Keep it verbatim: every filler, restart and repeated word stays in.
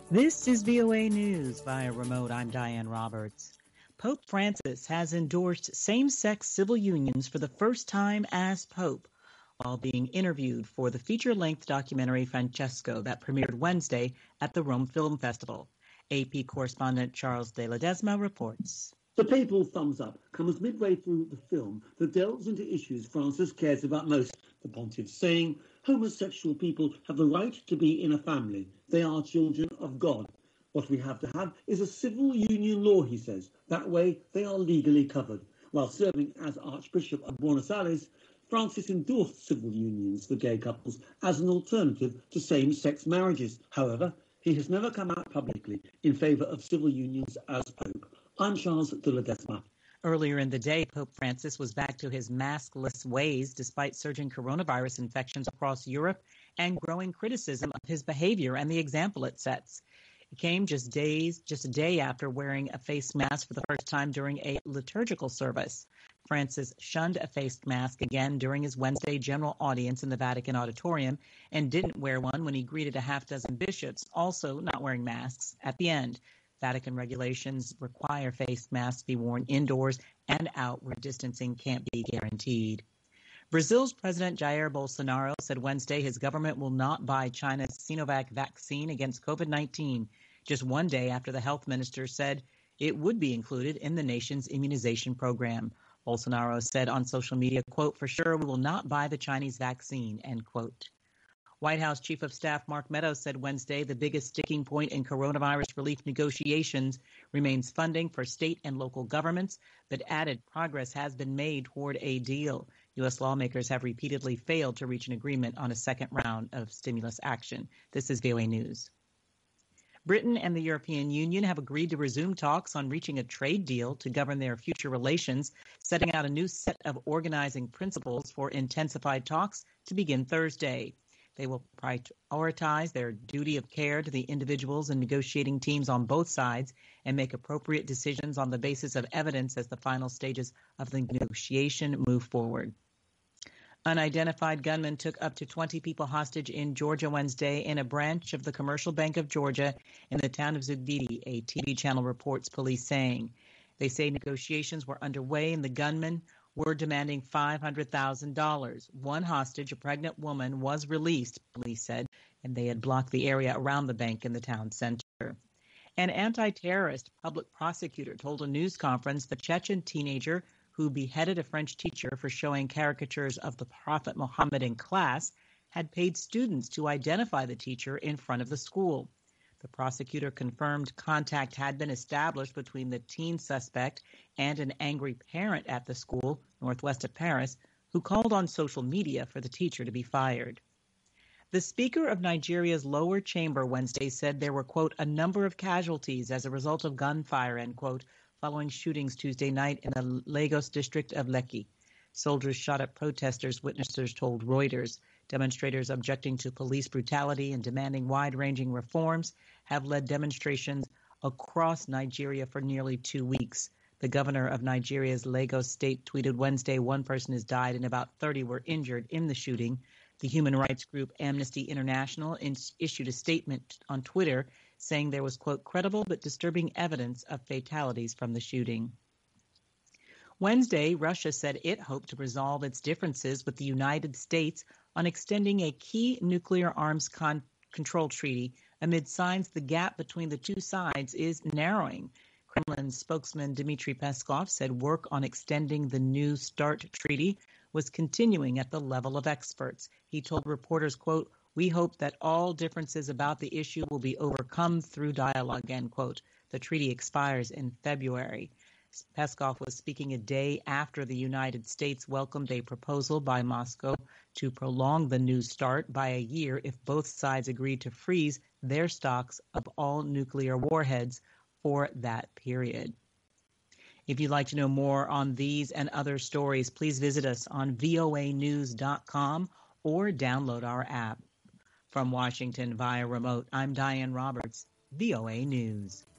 This is V O A News via remote. I'm Diane Roberts. Pope Francis has endorsed same-sex civil unions for the first time as Pope while being interviewed for the feature-length documentary Francesco that premiered Wednesday at the Rome Film Festival. A P correspondent Charles de Ledesma reports. The papal thumbs up comes midway through the film that delves into issues Francis cares about most, the pontiff saying homosexual people have the right to be in a family. They are children of God. What we have to have is a civil union law, he says. That way they are legally covered. While serving as Archbishop of Buenos Aires, Francis endorsed civil unions for gay couples as an alternative to same-sex marriages. However, he has never come out publicly in favour of civil unions as Pope. I'm Charles de Ledesma. Earlier in the day, Pope Francis was back to his maskless ways despite surging coronavirus infections across Europe and growing criticism of his behavior and the example it sets. It came just days, just a day after wearing a face mask for the first time during a liturgical service. Francis shunned a face mask again during his Wednesday general audience in the Vatican auditorium and didn't wear one when he greeted a half dozen bishops, also not wearing masks, at the end. Vatican regulations require face masks be worn indoors and out where distancing can't be guaranteed. Brazil's President Jair Bolsonaro said Wednesday his government will not buy China's Sinovac vaccine against COVID nineteen, just one day after the health minister said it would be included in the nation's immunization program. Bolsonaro said on social media, quote, "For sure we will not buy the Chinese vaccine," end quote. White House Chief of Staff Mark Meadows said Wednesday the biggest sticking point in coronavirus relief negotiations remains funding for state and local governments, but added progress has been made toward a deal. U S lawmakers have repeatedly failed to reach an agreement on a second round of stimulus action. This is V O A News. Britain and the European Union have agreed to resume talks on reaching a trade deal to govern their future relations, setting out a new set of organizing principles for intensified talks to begin Thursday. They will prioritize their duty of care to the individuals and negotiating teams on both sides and make appropriate decisions on the basis of evidence as the final stages of the negotiation move forward. Unidentified gunmen took up to twenty people hostage in Georgia Wednesday in a branch of the Commercial Bank of Georgia in the town of Zugvidi, a T V channel reports police saying. They say negotiations were underway and the gunmen were demanding five hundred thousand dollars. One hostage, a pregnant woman, was released, police said, and they had blocked the area around the bank in the town center. An anti-terrorist public prosecutor told a news conference the Chechen teenager who beheaded a French teacher for showing caricatures of the Prophet Muhammad in class had paid students to identify the teacher in front of the school. The prosecutor confirmed contact had been established between the teen suspect and an angry parent at the school, northwest of Paris, who called on social media for the teacher to be fired. The Speaker of Nigeria's lower chamber Wednesday said there were, quote, a number of casualties as a result of gunfire, end quote, following shootings Tuesday night in the Lagos district of Lekki. Soldiers shot at protesters, witnesses told Reuters. Demonstrators objecting to police brutality and demanding wide-ranging reforms have led demonstrations across Nigeria for nearly two weeks. The governor of Nigeria's Lagos state tweeted Wednesday one person has died and about thirty were injured in the shooting. The human rights group Amnesty International in- issued a statement on Twitter saying there was, quote, credible but disturbing evidence of fatalities from the shooting. Wednesday, Russia said it hoped to resolve its differences with the United States on extending a key nuclear arms con- control treaty amid signs the gap between the two sides is narrowing. Kremlin spokesman Dmitry Peskov said work on extending the New START treaty was continuing at the level of experts. He told reporters, quote, we hope that all differences about the issue will be overcome through dialogue, end quote. The treaty expires in February. Peskov was speaking a day after the United States welcomed a proposal by Moscow to prolong the New START by a year if both sides agreed to freeze their stocks of all nuclear warheads for that period. If you'd like to know more on these and other stories, please visit us on V O A news dot com or download our app. From Washington via remote, I'm Diane Roberts, V O A News.